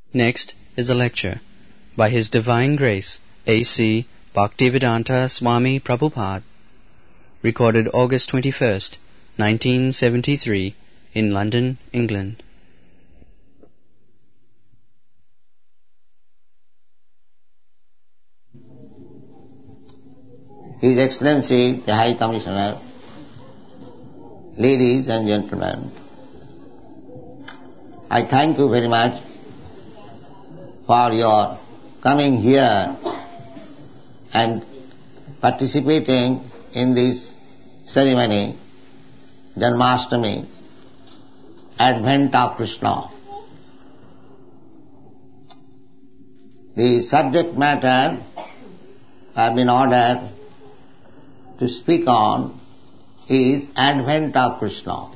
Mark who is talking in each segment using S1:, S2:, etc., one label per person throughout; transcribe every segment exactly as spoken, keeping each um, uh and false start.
S1: Next is a lecture by His Divine Grace A C Bhaktivedanta Swami Prabhupada, recorded August twenty-first, nineteen seventy-three, in London, England.
S2: His Excellency, the High Commissioner, ladies and gentlemen, I thank you very much for your coming here and participating in this ceremony, Janmashtami, Advent of Krishna. The subject matter I have been ordered to speak on is Advent of Krishna.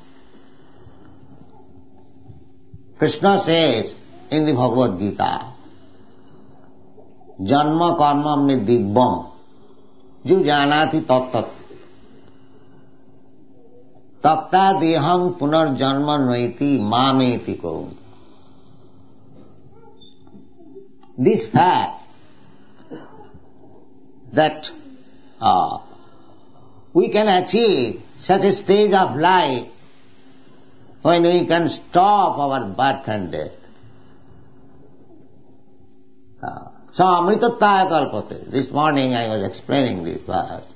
S2: Krishna says in the Bhagavad Gita, Janma karma me dibbam, ju janati tat-tat, takta deham punar janma naiti mameti ko. This fact that uh, we can achieve such a stage of life when we can stop our birth and death. Uh, so amritattaya kalpate. This morning I was explaining this verse.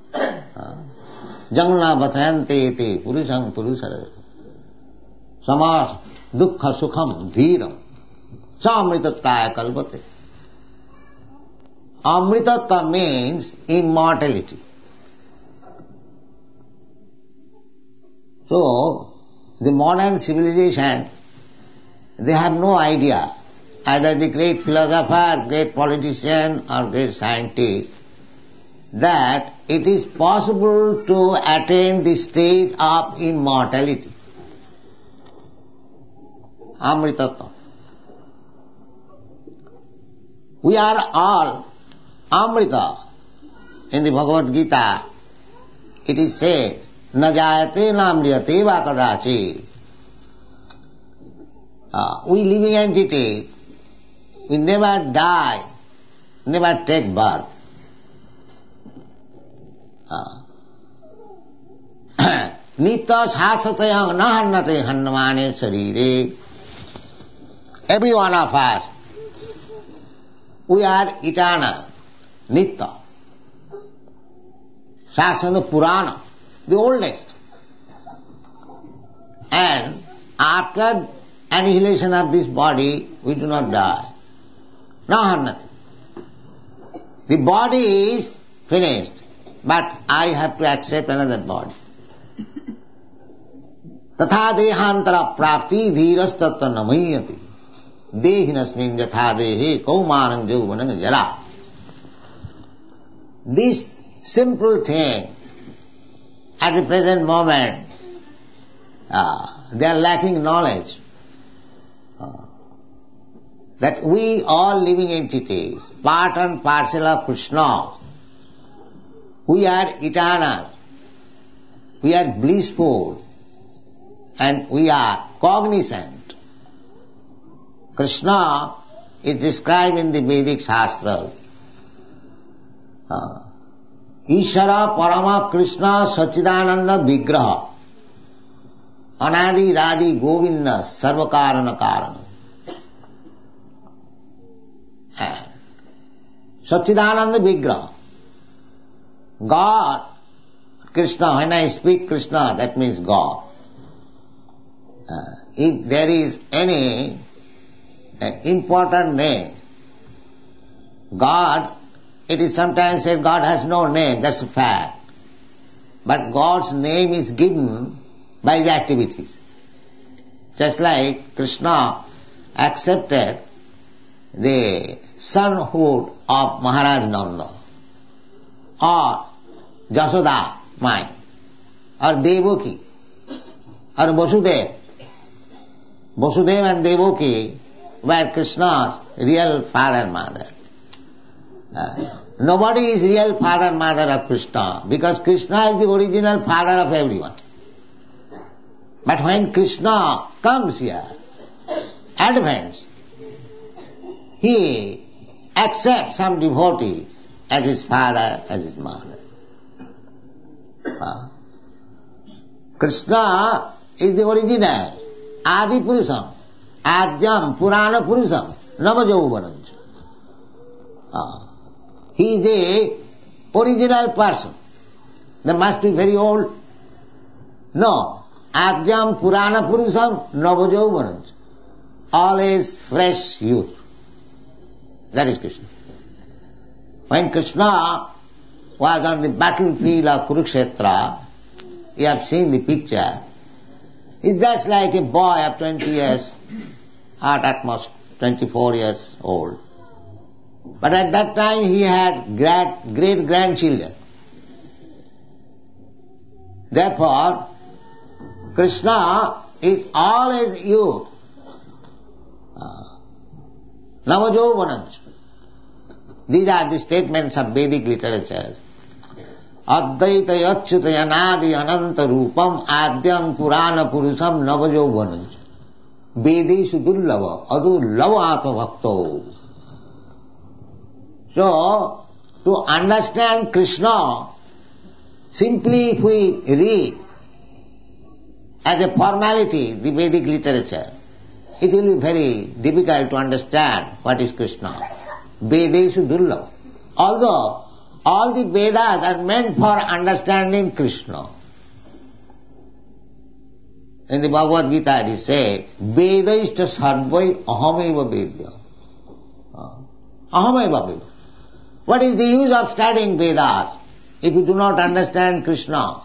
S2: Jangna bhathayante iti purusang purusara samas dukkha sukham dhiram sa amritattaya kalpate. Amritatta means immortality. So, the modern civilization, they have no idea, either the great philosopher, great politician or great scientist, that it is possible to attain the stage of immortality. Amritattva. We are all Amrita. In the Bhagavad Gita, it is said, न जायते न म्रियते वा कदाचित्. We living entities, we never die, never take birth. Nitya sasatayam na hannate hannamane sarire. Every one of us, we are eternal, nitya. Sasana Purana, the oldest. And after annihilation of this body, we do not die. No, nothing. The body is finished, but I have to accept another body. Tatha dehantara prapti dhiras tatta namayati. Dehinasmin yatha dehe kaumanam jauvanam jara. This simple thing, at the present moment, uh, they are lacking knowledge uh, that we all living entities, part and parcel of Krishna, we are eternal, we are blissful, and we are cognizant. Krishna is described in the Vedic Shastra. Uh, Ishara Parama Krishna Sachidananda Vigraha Anadi Radi Govinda Sarvakarana Karana. Sachidananda Vigraha. God, Krishna, when I speak Krishna, that means God. Uh, if there is any uh, important name, God, it is sometimes said God has no name, that's a fact. But God's name is given by His activities. Just like Krishna accepted the sonhood of Maharaj Nanda, or Jasoda, mine, or Devaki, or Vasudeva. Vasudeva and Devaki were Krishna's real father and mother. Uh, nobody is real father and mother of Krishna, because Krishna is the original father of everyone. But when Krishna comes here, advents, he accepts some devotee as his father, as his mother. Uh, Krishna is the original, Adi Purusam, Adyam Purana Purusam, Navajauvanam. Uh, he is the original person. They must be very old. No. Adyam Purana Purusam Navajauvanam. Always fresh youth. That is Krishna. When Krishna was on the battlefield of Kurukshetra, you have seen the picture, he's just like a boy of twenty years, or at most twenty-four years old. But at that time he had great, great grandchildren. Therefore, Krishna is always youth. Navajauvanam. These are the statements of Vedic literature. Advaita yachyuta yanadi ananta rupam adyam purana purusam navajauvanam. Vedeshu dullava adullava atmavakto. So, to understand Krishna, simply if we read as a formality the Vedic literature, it will be very difficult to understand what is Krishna. Vedeshu dullava. Although all the Vedas are meant for understanding Krishna. In the Bhagavad Gita it is said, Vedaishta sarvai ahameva vedya. Ahameva vedya. What is the use of studying Vedas if you do not understand Krishna?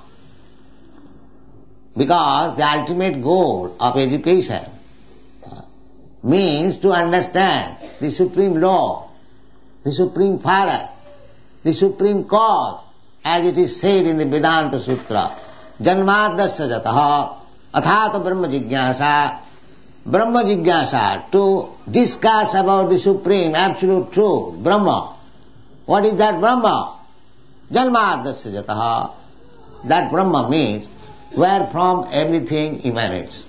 S2: Because the ultimate goal of education means to understand the supreme law, the supreme father, the supreme cause, as it is said in the Vedanta Sutra, Janmadasya jataha athata brahma jigyasa, brahma jigyasa, to discuss about the supreme absolute truth, Brahma. What is that Brahma? Janmadasya jataha. That Brahma means where from everything emanates.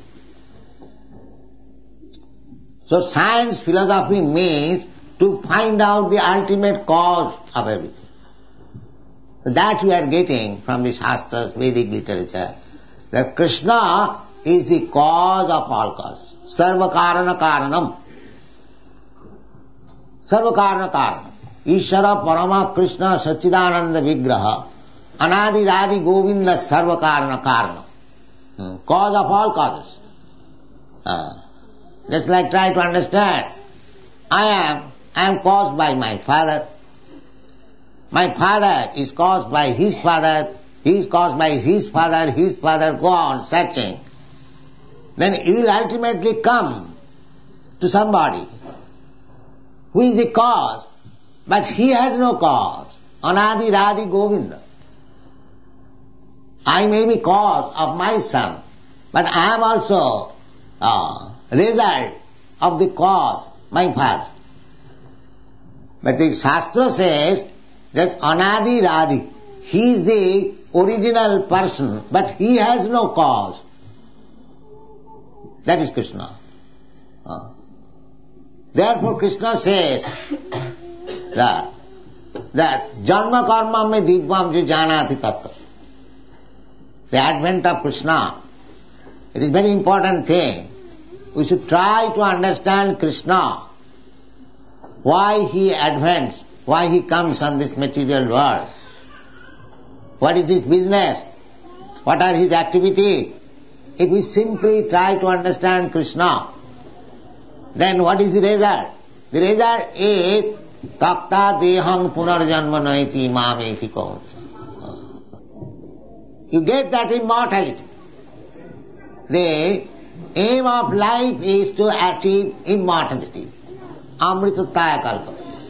S2: So science, philosophy means to find out the ultimate cause of everything. That we are getting from the Shastras, Vedic literature, that Krishna is the cause of all causes. Sarva karana karanam. Sarva karana karanam. Ishvara Parama Krishna Sachidananda Vigraha Anadi Radi Govinda Sarva karana karanam. Hmm. Cause of all causes. Uh, just like try to understand. I am, I am caused by my father. My father is caused by his father. He is caused by his father, his father, go on searching. Then you will ultimately come to somebody who is the cause, but he has no cause. Anadi Radi Govinda. I may be cause of my son, but I am also uh, result of the cause, my father. But the Shastra says that Anadi Radi, he is the original person, but he has no cause. That is Krishna. Uh. Therefore Krishna says that, that Janma karma me dibvam jo janati tattva. The advent of Krishna, it is very important thing. We should try to understand Krishna, why he advents, why he comes on this material world. What is his business? What are his activities? If we simply try to understand Krishna, then what is the result? The result is takta dehang punarjanma naiti mameti kaunti. You get that immortality. The aim of life is to achieve immortality. Amritataya kalpa.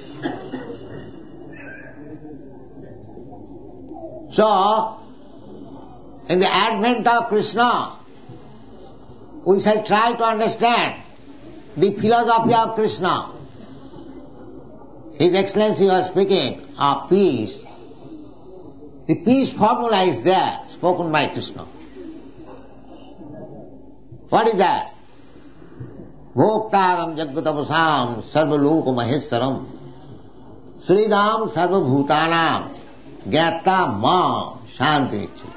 S2: So, in the advent of Krishna, we shall try to understand the philosophy of Krishna. His Excellency was speaking of peace. The peace formula is there, spoken by Krishna. What is that? Bhoktaram Jagatapasam Sarvaloka Maheswaram Sridam Sarvabhutanam Gyata Ma Shantinichi.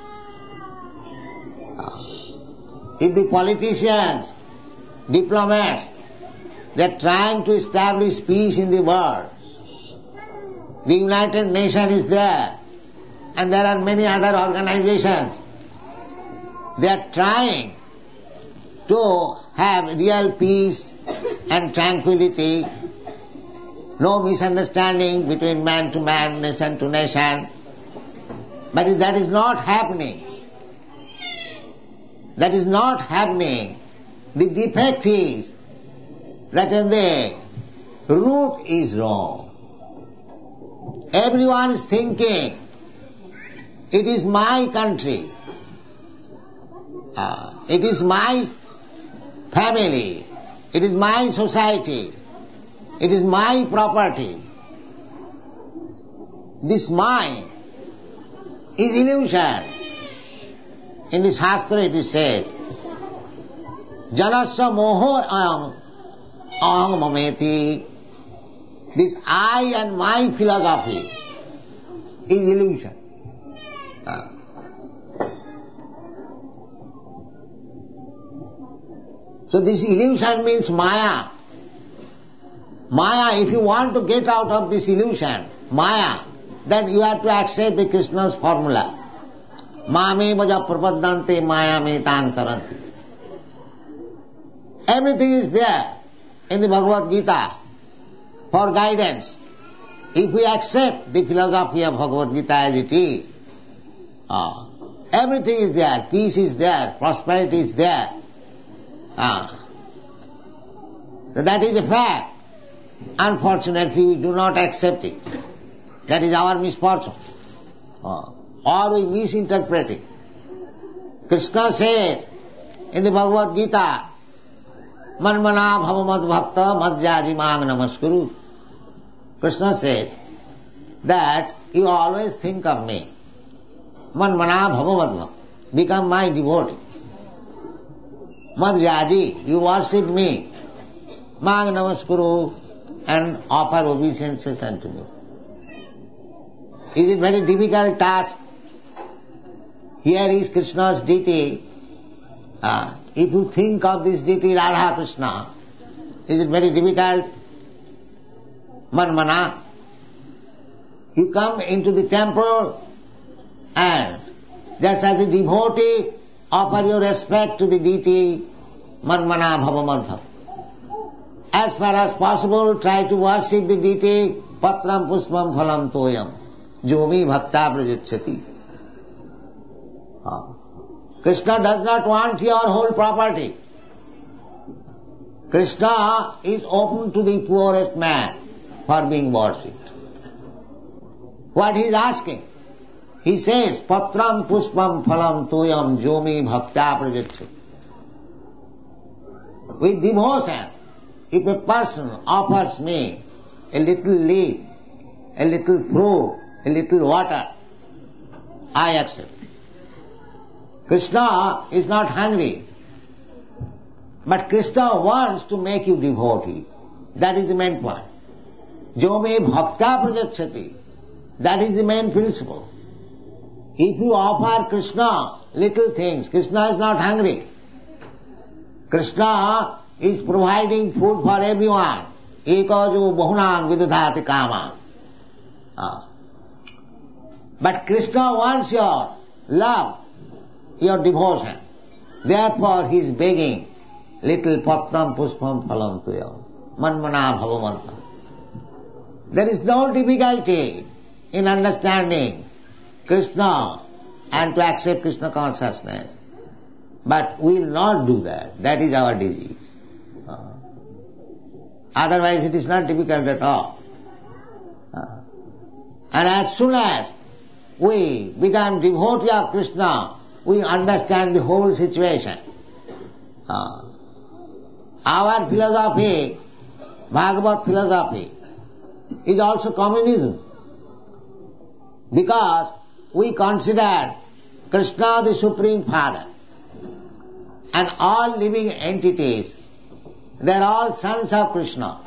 S2: If the politicians, diplomats, they are trying to establish peace in the world, the United Nations is there, and there are many other organizations. They are trying to have real peace and tranquility, no misunderstanding between man to man, nation to nation. But if that is not happening, that is not happening, the defect is that the root is wrong. Everyone is thinking, it is my country, uh, it is my family, it is my society, it is my property. This mind is illusion. In the Shastra it is said, Janasya moho ayam aham mameti. This I and my philosophy is illusion. Uh. So this illusion means Maya. Maya, if you want to get out of this illusion, Maya, then you have to accept the Krishna's formula. Mame vaja prapaddante maya me tan karanti. Everything is there in the Bhagavad Gita for guidance. If we accept the philosophy of Bhagavad Gita as it is, uh, everything is there, peace is there, prosperity is there. Uh, so that is a fact. Unfortunately, we do not accept it. That is our misfortune. Uh, or we misinterpret it. Krishna says in the Bhagavad Gita, Manmana bhava mad bhakta madhyaji mang namaskuru. Krishna says that you always think of me. Manmana bhava mad bhakta. Become my devotee. Madhyaji, you worship me. Mang namaskuru, and offer obeisances unto me. Is it very difficult task? Here is Krishna's deity. Uh, if you think of this deity Radha Krishna, is it very difficult? Manmana. You come into the temple and just as a devotee offer your respect to the deity, Manmana Bhavamadha. As far as possible, try to worship the deity, Patram Puspam Phalam Toyam, Jomi Bhakta Prajachati. Krishna does not want your whole property. Krishna is open to the poorest man for being worshipped. What he is asking? He says, Patram Puspam Phalam Toyam Jomi Bhakta Prajachati. With devotion, if a person offers me a little leaf, a little fruit, a little water, I accept. Krishna is not hungry, but Krishna wants to make you devotee. That is the main point. Jome bhakta prajachati. That is the main principle. If you offer Krishna little things, Krishna is not hungry. Krishna is providing food for everyone. Ekajo bahunang vidadhati kama. Ah. But Krishna wants your love, your devotion. Therefore he is begging, little patram puspam phalam tuyam, manmana bhavamanta. There is no difficulty in understanding Krishna and to accept Krishna consciousness. But we will not do that. That is our disease. Uh, otherwise it is not difficult at all. Uh, and as soon as we become devotee of Krishna, we understand the whole situation. Uh, our philosophy, Bhagavad philosophy, is also communism. Because we consider Krishna the Supreme Father and all living entities They are all sons of Krishna.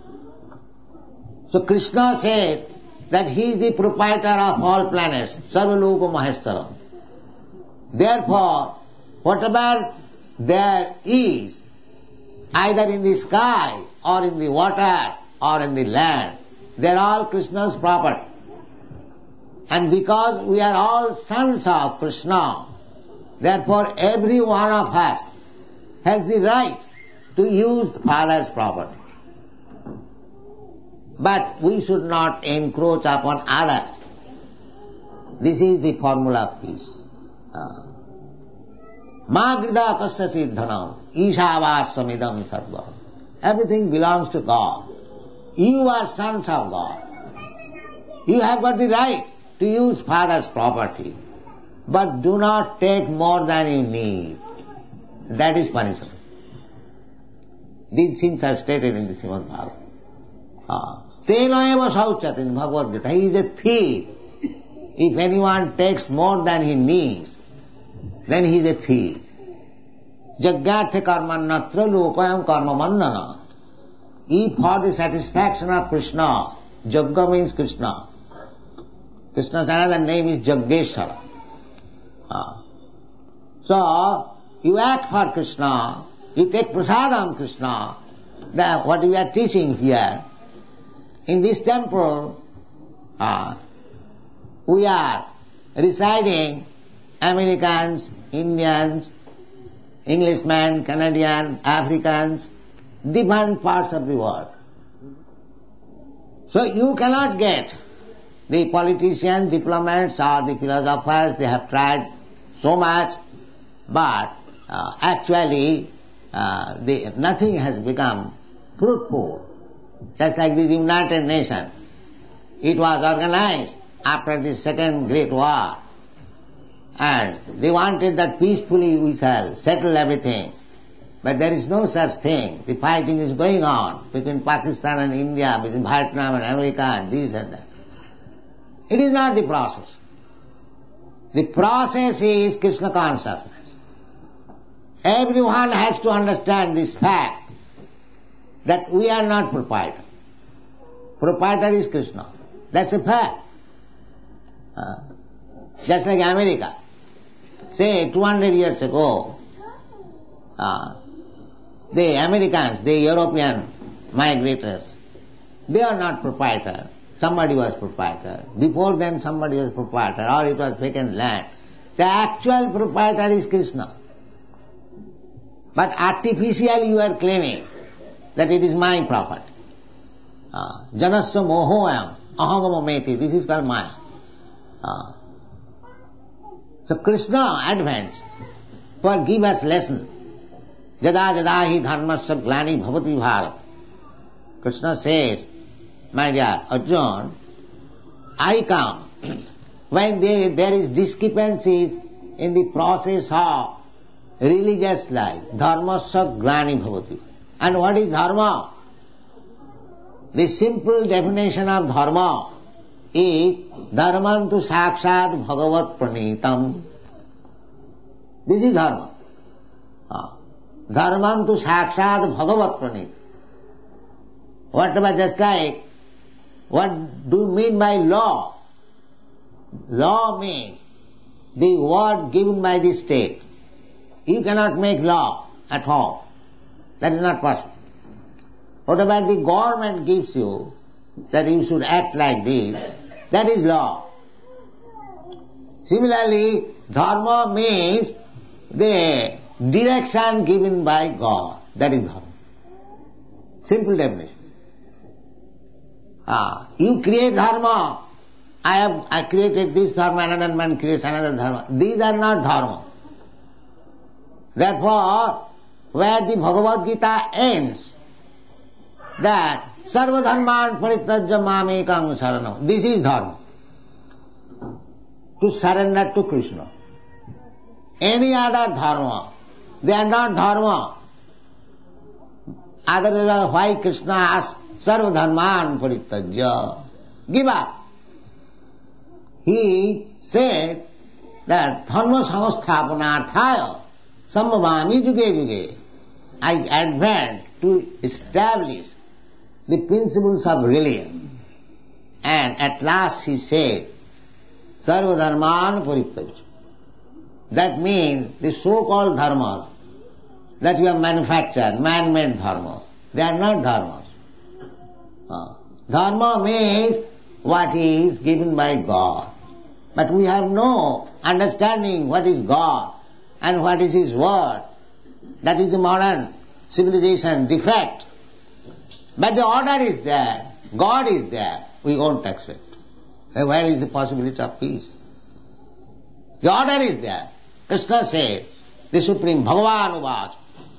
S2: So Krishna says that he is the proprietor of all planets, Sarvaloka Maheshwaram. Therefore, whatever there is, either in the sky or in the water or in the land, they are all Krishna's property. And because we are all sons of Krishna, therefore every one of us has the right to use the Father's property. But we should not encroach upon others. This is the formula of peace. Ma grida kasya siddhanam ishavaswamidam sarva. Everything belongs to God. You are sons of God. You have got the right to use Father's property, but do not take more than you need. That is punishment. These things are stated in the Srimad Bhagavatam. Stena eva sauchat in Bhagavad Gita. He is a thief. If anyone takes more than he needs, then he is a thief. Jagyartha karma natra lokayam karma mandana. If for the satisfaction of Krishna, Jagga means Krishna. Krishna's another name is Jaggeshwara. Ah. So, you act for Krishna, you take prasadam Krishna, that what we are teaching here, in this temple, ah, we are residing Americans, Indians, Englishmen, Canadians, Africans, different parts of the world. So you cannot get the politicians, diplomats or the philosophers, they have tried so much, but uh, actually uh, the, nothing has become fruitful. Just like the United Nations. It was organized after the Second Great War, and they wanted that peacefully we shall settle everything. But there is no such thing. The fighting is going on between Pakistan and India, between Vietnam and America and this and that. It is not the process. The process is Krishna consciousness. Everyone has to understand this fact that we are not proprietor. Proprietor is Krishna. That's a fact. Uh, just like America. Say two hundred years ago, uh, the Americans, the European migrators, they are not proprietor. Somebody was proprietor. Before then somebody was proprietor, or it was vacant land. The actual proprietor is Krishna. But artificially you are claiming that it is my property. Uh, Janasya mohoyam ahamamameti. This is called Maya. Uh, so Krishna advents for give us lesson. Jada jada hi dharmasya glani bhavati bharat. Krishna says, my dear Arjuna, I come when there, there is discrepancies in the process of religious life. Dharmasya glani bhavati. And what is dharma? The simple definition of dharma is dharmantu sakshat bhagavat pranitam. This is dharma. Ah. Dharmantu sakshat bhagavat pranitam. Whatever, just like, what do you mean by law? Law means the word given by the state. You cannot make law at home. That is not possible. Whatever the government gives you, that you should act like this, that is law. Similarly, dharma means the direction given by God. That is dharma. Simple definition. Ah, you create dharma. I have I created this dharma, another man creates another dharma. These are not dharma. Therefore, where the Bhagavad Gita ends, that sarva dharman parityajya mamekam saranam. This is dharma. To surrender to Krishna. Any other dharma, they are not dharma. Otherwise, why Krishna asked sarva dharman parityajya? Give up. He said that dharma samasthapanarthaya sambhavami juge juge. I advent to establish the principles of religion. And at last he says, Sarva dharman parityajya. That means the so-called dharmas that you have manufactured, man-made dharma, they are not dharmas. Uh, dharma means what is given by God. But we have no understanding what is God and what is His word. That is the modern civilization defect. But the order is there, God is there, we won't accept. Where is the possibility of peace? The order is there. Krishna says, the Supreme Bhagavan Uvacha.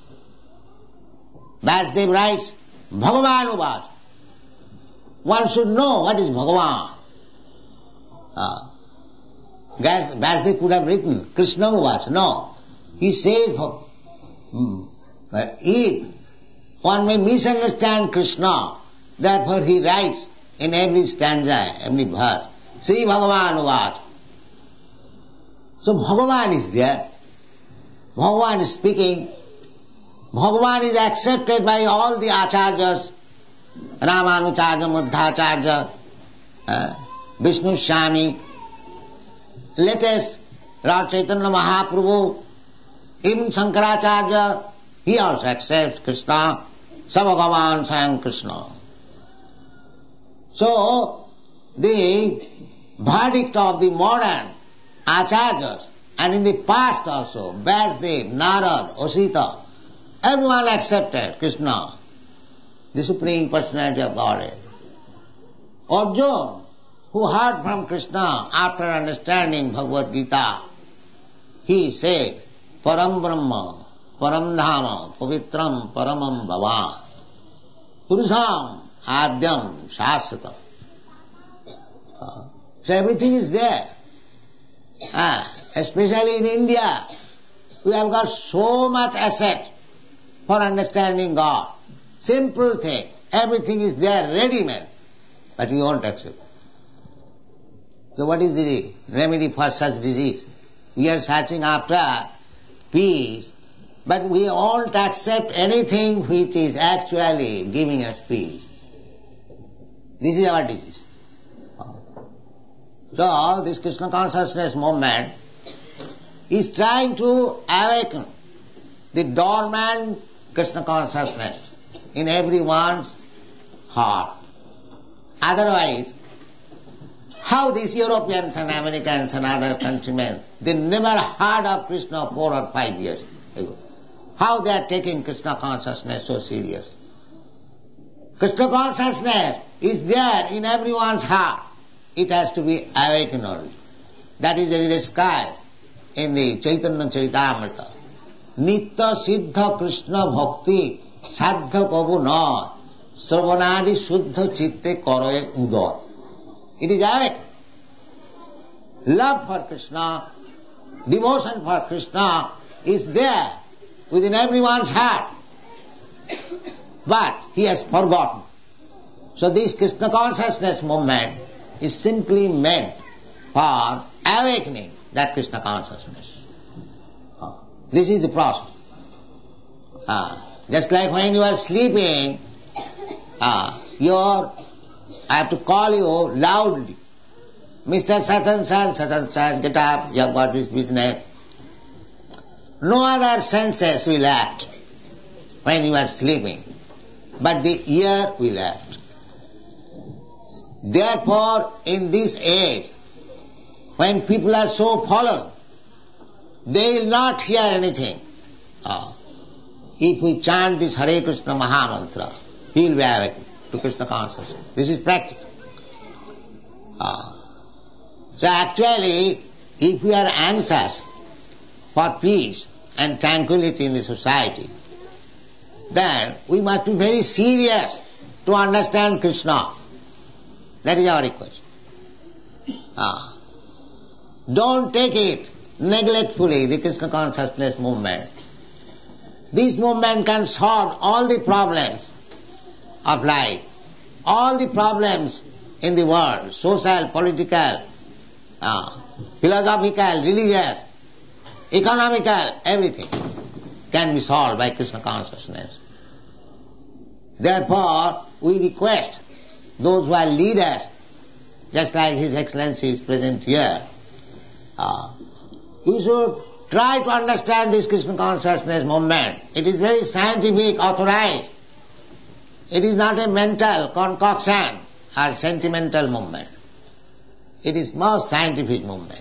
S2: Vasudev writes, Bhagavan Uvacha. One should know what is Bhagavan. Uh, Vasudev could have written Krishna Uvacha. No. He says, hmm, if one may misunderstand Krishna, therefore he writes in every stanza, every verse, Sri Bhagavan Uvacha. So Bhagavan is there. Bhagavan is speaking. Bhagavan is accepted by all the acharyas, Ramanucharya, Madhacharya, uh, Vishnu Swami, latest Lord Chaitanya Mahaprabhu, even Shankaracharya, he also accepts Krishna, Sabhagavan Swayam Krishna. So, the verdict of the modern acharyas, and in the past also, Vasudev, Narad, Osita, everyone accepted Krishna, the Supreme Personality of Godhead. Arjuna, who heard from Krishna after understanding Bhagavad Gita, he said, Param Brahma, Param Dhama, Pavitram, Paramam Bhavan, Purusam, Adyam, Shasvatam. So everything is there. Ah, especially in India, we have got so much asset for understanding God. Simple thing. Everything is there, ready-made. But we won't accept. So what is the remedy for such disease? We are searching after peace, but we won't accept anything which is actually giving us peace. This is our disease. So, this Krishna consciousness movement is trying to awaken the dormant Krishna consciousness in everyone's heart. Otherwise, how these Europeans and Americans and other countrymen, they never heard of Krishna four or five years ago. How they are taking Krishna consciousness so serious. Krishna consciousness is there in everyone's heart. It has to be awakened only. That is described in the Chaitanya Charitamrita. Nitya Siddha Krishna Bhakti Sadha Kavu Na Sravanadi Suddha Chitte Karoye Udar. It is awakened. Love for Krishna, devotion for Krishna is there within everyone's heart. But he has forgotten. So this Krishna consciousness movement is simply meant for awakening that Krishna consciousness. This is the process. Uh, just like when you are sleeping, uh, your, I have to call you loudly. Mister Satan San, Satan San, get up, you have got this business. No other senses will act when you are sleeping, but the ear will act. Therefore, in this age, when people are so fallen, they will not hear anything. Oh. If we chant this Hare Krishna Mahamantra, he will be awakened to Krishna consciousness. This is practical. Oh. So actually, if we are anxious for peace and tranquility in the society, then we must be very serious to understand Krishna. That is our request. Ah. Don't take it neglectfully, the Krishna consciousness movement. This movement can solve all the problems of life, all the problems in the world, social, political, uh, philosophical, religious, economical, everything can be solved by Krishna consciousness. Therefore, we request those who are leaders, just like His Excellency is present here, uh, you should try to understand this Krishna consciousness movement. It is very scientific, authorized. It is not a mental concoction or sentimental movement. It is most scientific movement.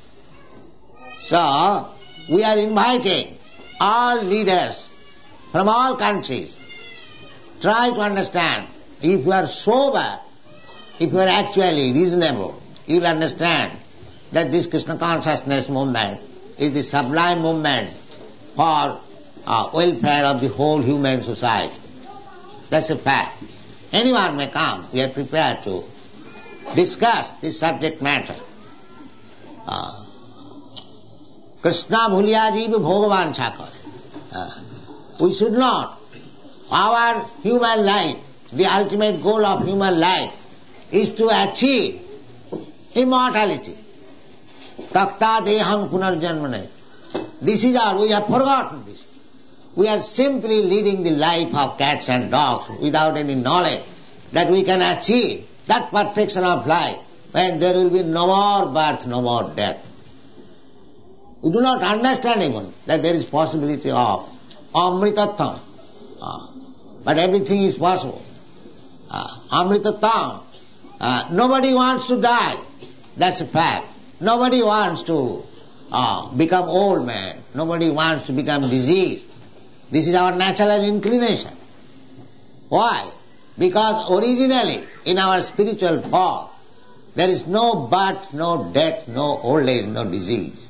S2: So, we are inviting all leaders from all countries, try to understand. If you are sober, if you are actually reasonable, you will understand that this Krishna consciousness movement is the sublime movement for uh, welfare of the whole human society. That's a fact. Anyone may come. We are prepared to discuss this subject matter. Uh, Krishna bhuliya jiv bhogavan chakar. We should not. Our human life, the ultimate goal of human life, is to achieve immortality. Takta deham punarjanmane. This is our, we have forgotten this. We are simply leading the life of cats and dogs without any knowledge that we can achieve that perfection of life when there will be no more birth, no more death. We do not understand even that there is possibility of amritatam. Uh, but everything is possible. Uh, amritatam. Uh, nobody wants to die. That's a fact. Nobody wants to uh, become old man. Nobody wants to become diseased. This is our natural inclination. Why? Because originally, in our spiritual form, there is no birth, no death, no old age, no disease.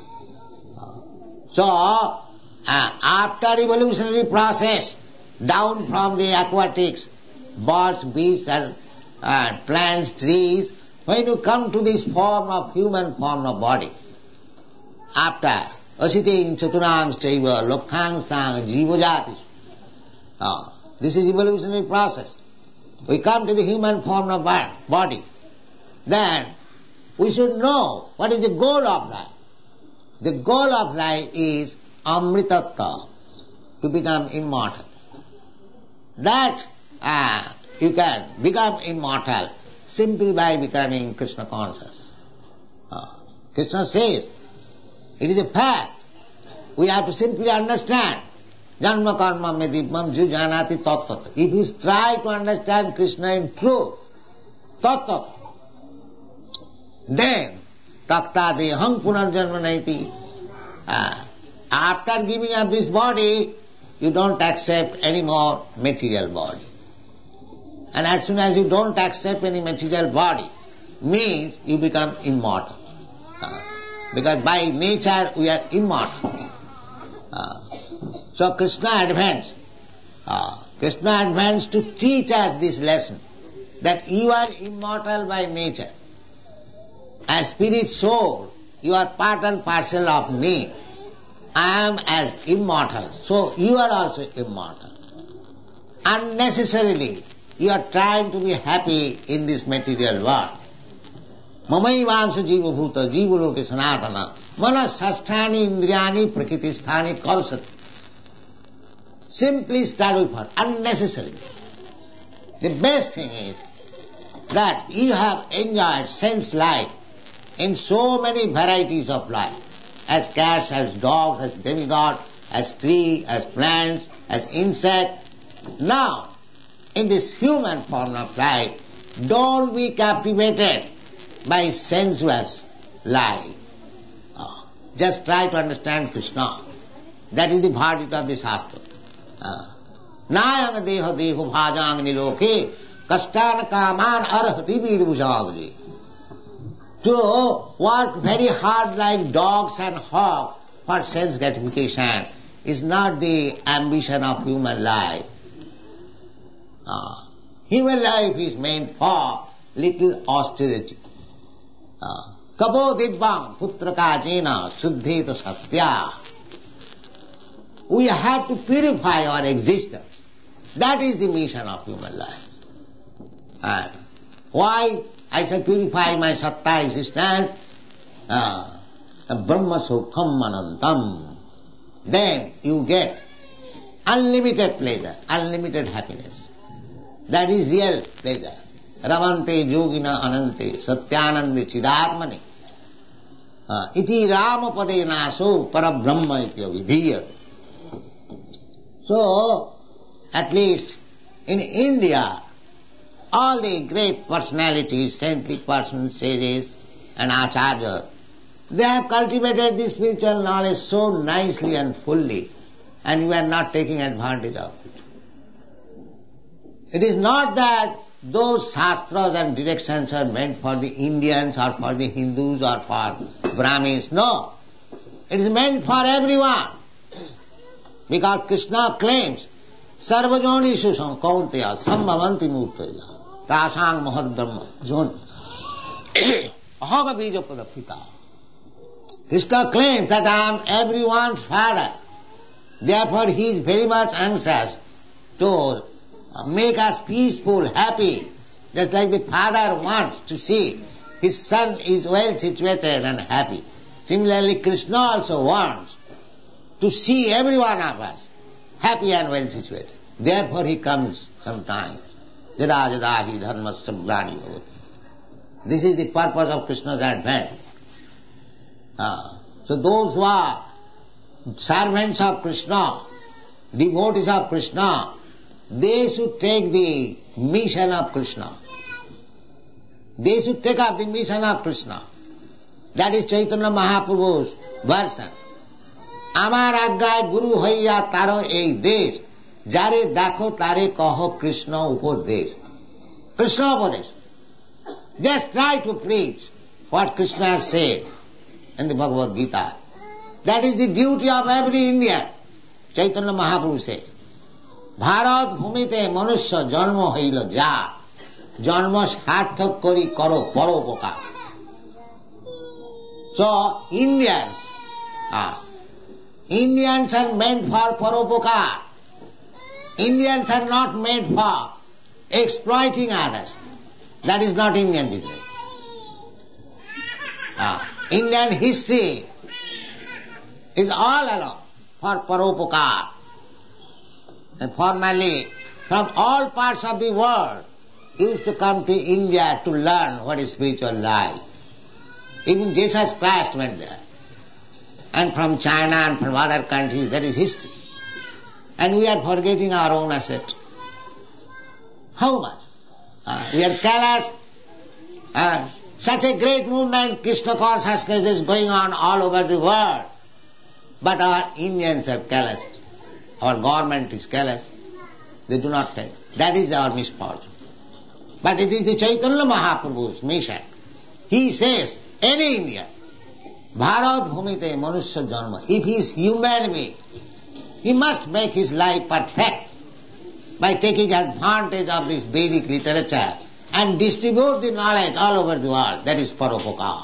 S2: So, uh, after evolutionary process, down from the aquatics, birds, beasts and uh, plants, trees, when you come to this form of human form of body, after asiting chaturang chaiva lokhang sang jivajati, uh, this is evolutionary process. We come to the human form of body. Then we should know what is the goal of life. The goal of life is amritattva, to become immortal. That uh, you can become immortal simply by becoming Krishna conscious. Uh, Krishna says, it is a fact. We have to simply understand. Janma karma medipam ju janati tattva. If you try to understand Krishna in truth, tattva, then takta deham punarjanma naiti. Uh, after giving up this body, you don't accept any more material body. And as soon as you don't accept any material body, means you become immortal. Uh, because by nature we are immortal. Uh, so Krishna advanced. Uh, Krishna advanced to teach us this lesson, that you are immortal by nature. As spirit soul, you are part and parcel of me. I am as immortal, so you are also immortal. Unnecessarily, you are trying to be happy in this material world. Mamaivaamsa jiva bhuta jiva loke sanatana manas sasthani indriyani prakritisthani karsati. Simply struggle for unnecessarily. The best thing is that you have enjoyed sense life in so many varieties of life, as cats, as dogs, as demigod, as tree, as plants, as insect. Now, in this human form of life, don't be captivated by sensuous life. Uh, just try to understand Krishna. That is the bhajit of the Shastra. Nayang deha deho bhajang niloke kastan kaman arhati vidbhujagji. To work very hard like dogs and hogs for sense gratification is not the ambition of human life. Uh, human life is meant for little austerity. Kapo dibbam putra kajena suddheta satya. We have to purify our existence. That is the mission of human life. And why I shall purify my satta existence? Uh, Brahma sukham anantam. Then you get unlimited pleasure, unlimited happiness. That is real pleasure. Ramante yogina anante satyanande chidatmani iti ramapade naso parabrahma iti avidhiyate. So, at least in India, all the great personalities, saintly persons, sages and acharyas, they have cultivated this spiritual knowledge so nicely and fully, and we are not taking advantage of it. It is not that those shastras and directions are meant for the Indians or for the Hindus or for Brahmins. No. It is meant for everyone. Because Krishna claims, Sarvajonishu sankaunteya sambhavanti murteya tasang mahadbrahma jon ahoga bijapada pita. Krishna claims that I am everyone's father. Therefore he is very much anxious to make us peaceful, happy, just like the father wants to see his son is well situated and happy. Similarly, Krishna also wants to see every one of us happy and well situated. Therefore he comes sometimes. Jada jada hi dharmasya glani bhavati. This is the purpose of Krishna's advent. Ah. So those who are servants of Krishna, devotees of Krishna, they should take the mission of Krishna. They should take up the mission of Krishna. That is Chaitanya Mahaprabhu's version. Amar aggaye guru hoiya taro ei desh, jare dakho tare kaho Krishna upodesh. Krishna upodesh. Just try to preach what Krishna has said in the Bhagavad Gita. That is the duty of every Indian. Chaitanya Mahaprabhu says, Bharat bhumite manusya janma hoilo ja, janma sarthak kori karo paropokar. So, Indians, ah, Indians are meant for paropokar. Indians are not made for exploiting others. That is not Indian business. Ah, Indian history is all along for paropokar. And formerly, from all parts of the world, used to come to India to learn what is spiritual life. Even Jesus Christ went there. And from China and from other countries, there is history. And we are forgetting our own asset. How much? Uh, we are careless. Uh, such a great movement, Krishna consciousness is going on all over the world. But our Indians are careless. Our government is careless. They do not take. That is our misfortune. But it is the Chaitanya Mahaprabhu's mission. He says, any Indian, Bharat bhumite manusya janma, if he is human being, he must make his life perfect by taking advantage of this Vedic literature and distribute the knowledge all over the world. That is paropokar.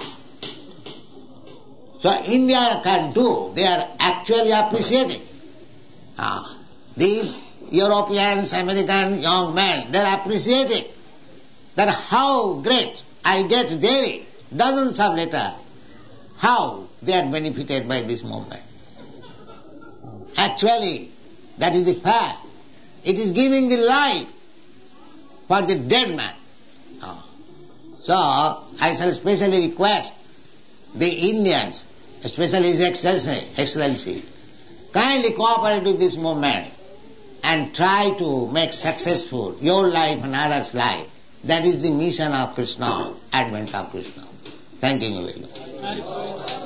S2: So India can do, they are actually appreciating. Ah, these Europeans, American young men, they are appreciating that how great I get daily, dozens of letters, how they are benefited by this movement. Actually, that is the fact. It is giving the life for the dead man. Oh. So, I shall especially request the Indians, especially His Excellency, Excellency, kindly cooperate with this movement and try to make successful your life and others' life. That is the mission of Krishna, advent of Krishna. Thank you very much.